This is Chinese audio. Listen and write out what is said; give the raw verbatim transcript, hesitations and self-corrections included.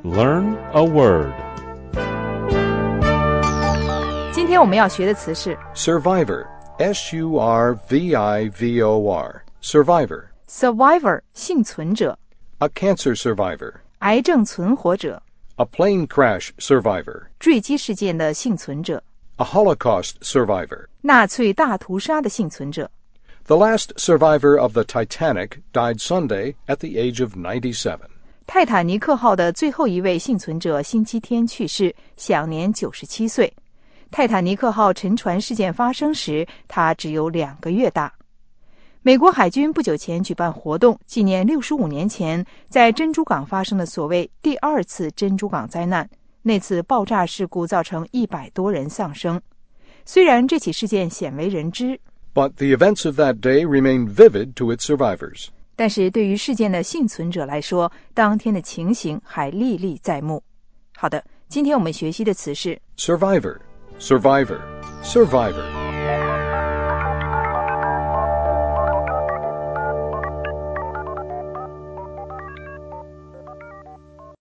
Learn a word. 今天我们要学的词是 Survivor, S U R V I V O R, Survivor. Survivor 幸存者 A cancer survivor. 癌症存活者 A plane crash survivor. 坠机事件的幸存者 A Holocaust survivor. 纳粹大屠杀的幸存者 The last survivor of the Titanic died Sunday at the age of ninety-seven. 泰坦尼克号的最后一位幸存者星期天去世，享年九十七岁。泰坦尼克号沉船事件发生时，他只有两个月大。美国海军不久前举办活动，纪念六十五年前在珍珠港发生的所谓第二次珍珠港灾难。那次爆炸事故造成一百多人丧生。虽然这起事件鲜为人知， But the events of that day remain vivid to its survivors. 但是对于事件的幸存者来说，当天的情形还历历在目。好的，今天我们学习的词是 Survivor, survivor, survivor.